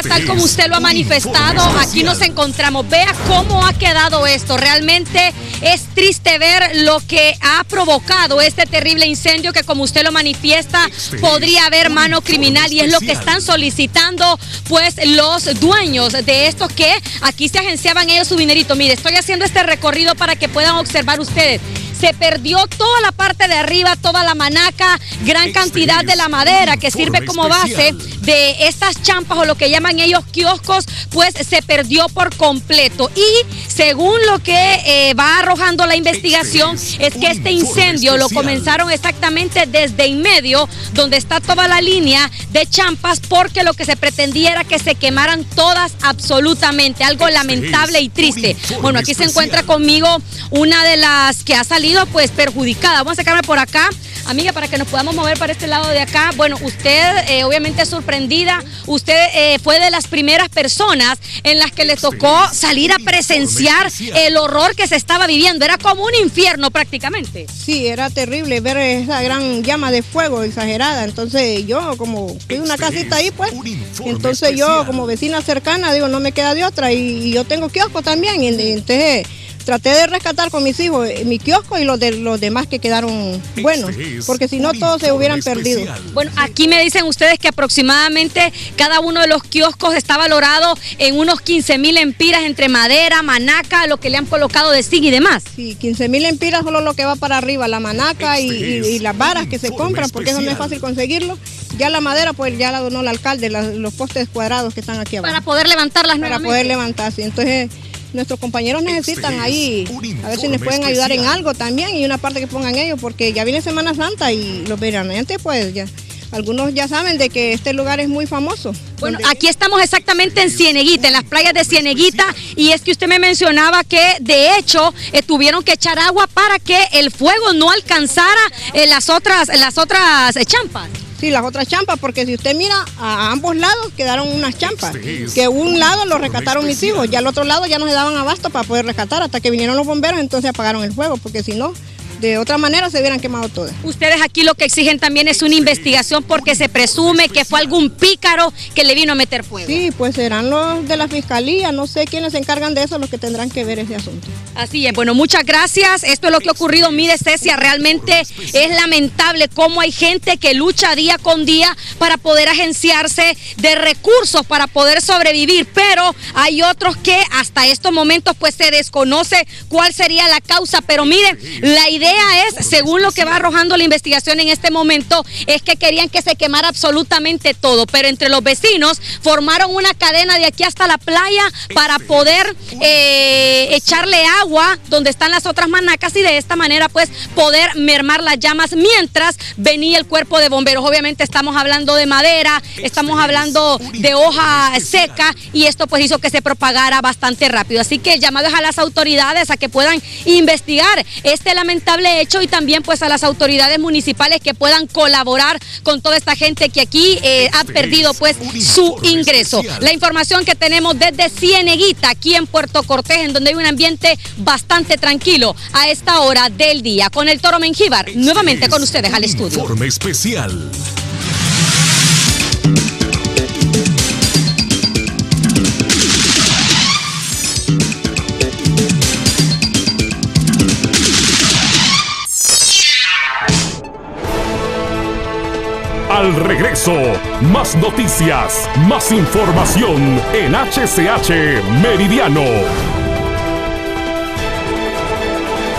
tal como usted lo ha manifestado, aquí nos encontramos. Vea cómo ha quedado esto. Realmente es triste ver lo que ha provocado este terrible incendio que, como usted lo manifiesta, podría haber mano criminal, y es lo que están solicitando pues los dueños de estos, que aquí se agenciaban ellos su dinerito. Mire, estoy haciendo este recorrido para que puedan observar ustedes. Se perdió toda la parte de arriba, toda la manaca, gran cantidad de la madera que sirve como base de estas champas, o lo que llaman ellos kioscos, pues se perdió por completo. Y según lo que va arrojando la investigación, es que este incendio lo comenzaron exactamente desde en medio, donde está toda la línea de champas, porque lo que se pretendía era que se quemaran todas absolutamente, algo lamentable y triste. Bueno, aquí se encuentra conmigo una de las que ha salido pues perjudicada. Vamos a sacarme por acá, amiga, para que nos podamos mover para este lado de acá. Bueno, usted obviamente sorprendida, usted fue de las primeras personas en las que le tocó salir a presenciar el horror que se estaba viviendo. Era como un infierno prácticamente. Sí, era terrible ver esa gran llama de fuego exagerada. Entonces yo, como fui una casita ahí, pues, entonces yo como vecina cercana, digo, no me queda de otra, y yo tengo kiosco también, y entonces traté de rescatar con mis hijos mi kiosco y los demás que quedaron buenos, porque si no todos se hubieran perdido. Bueno, aquí me dicen ustedes que aproximadamente cada uno de los kioscos está valorado en unos 15,000 empiras entre madera, manaca, lo que le han colocado de zinc y demás. Sí, 15,000 empiras solo lo que va para arriba, la manaca y las varas que se compran, porque eso no es fácil conseguirlo. Ya la madera, pues ya la donó el alcalde, los postes cuadrados que están aquí abajo. Para poder levantarlas nuevamente. Para poder levantarse. Entonces, nuestros compañeros necesitan ahí, a ver si les pueden ayudar en algo también, y una parte que pongan ellos, porque ya viene Semana Santa y los veraneantes, pues ya, algunos ya saben de que este lugar es muy famoso. Bueno, aquí estamos exactamente en Cieneguita, en las playas de Cieneguita, y es que usted me mencionaba que de hecho tuvieron que echar agua para que el fuego no alcanzara las otras champas. Sí, las otras champas, porque si usted mira, a ambos lados quedaron unas champas, que un lado lo rescataron mis hijos, y al otro lado ya no se daban abasto para poder rescatar, hasta que vinieron los bomberos, entonces apagaron el fuego, porque si no, de otra manera se hubieran quemado todas. Ustedes aquí lo que exigen también es una investigación, porque se presume que fue algún pícaro que le vino a meter fuego. Sí, pues serán los de la fiscalía, no sé quiénes se encargan de eso, los que tendrán que ver ese asunto. Así es, bueno, muchas gracias. Esto es lo que ha ocurrido. Mire, Cecia, realmente es lamentable cómo hay gente que lucha día con día para poder agenciarse de recursos para poder sobrevivir, pero hay otros que hasta estos momentos pues se desconoce cuál sería la causa. Pero mire, la idea es, según lo que va arrojando la investigación en este momento, es que querían que se quemara absolutamente todo, pero entre los vecinos formaron una cadena de aquí hasta la playa para poder echarle agua donde están las otras manacas, y de esta manera pues poder mermar las llamas mientras venía el cuerpo de bomberos. Obviamente estamos hablando de madera, estamos hablando de hoja seca, y esto pues hizo que se propagara bastante rápido. Así que el llamado es a las autoridades a que puedan investigar este lamentable hecho, y también pues a las autoridades municipales que puedan colaborar con toda esta gente que aquí ha perdido pues su ingreso. La información que tenemos desde Cieneguita, aquí en Puerto Cortés, en donde hay un ambiente bastante tranquilo a esta hora del día. Con el Toro Mengíbar, nuevamente con ustedes al estudio. Informe especial. Al regreso, más noticias, más información en HCH Meridiano.